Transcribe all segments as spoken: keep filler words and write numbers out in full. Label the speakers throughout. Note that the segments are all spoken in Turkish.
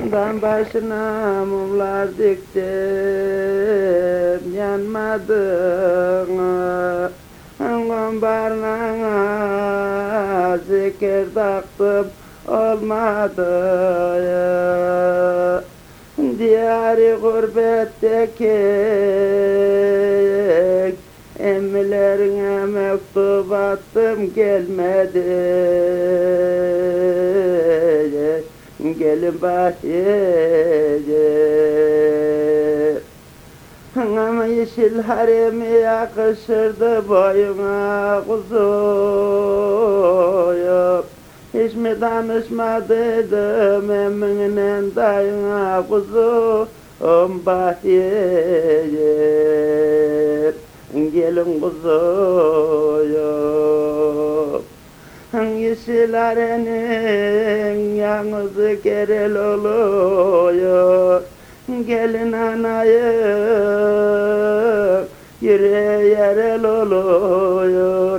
Speaker 1: Dam başına mumlar diktim yanmadı. Barnana zikir taktım olmadı. Diyarı gurbetteki emmilerine mektup attım gelmedi. Gelin bahçeye ama yeşil haremi yakışırdı boyuna kuzuyum. Hiç mi danışmadıydım emminin dayına kuzum bahçeye. Gelin kuzuyum. Yeşil harenin yalnızı kerel oluyor. Gelin anayım yüreği yerel oluyor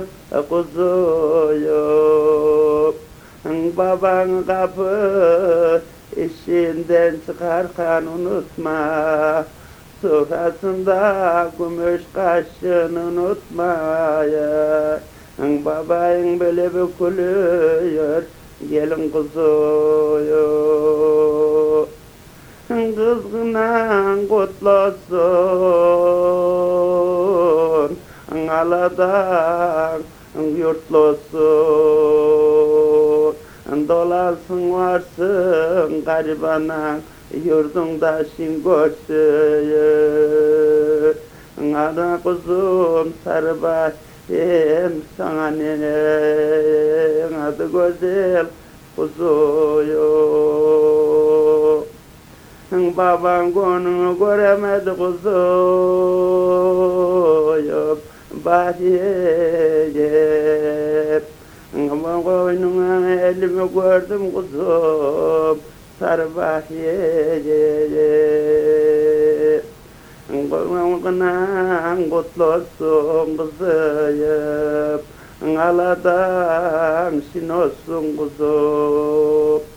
Speaker 1: kuzuyum. Baban kapı işinden çıkarken unutma, sofrasında gümüş kaşığını unutma ya. Babayın böyle bükülüyor gelin kuzuyum. Kızgınan kutlu olsun, aladan yurtlu olsun. Dolasın varsın garibanan yurdunda şin görsün. Ana kuzum sarıbaş hem sana nenem adı güzel kuzuyum. Baban konunu göremedi kuzuyum bahçeye. Ama koynuna elimi gördüm kuzum sarı bahçeye. Koynuna kutlu olsun kuzuyum, aladan şin olsun kuzum.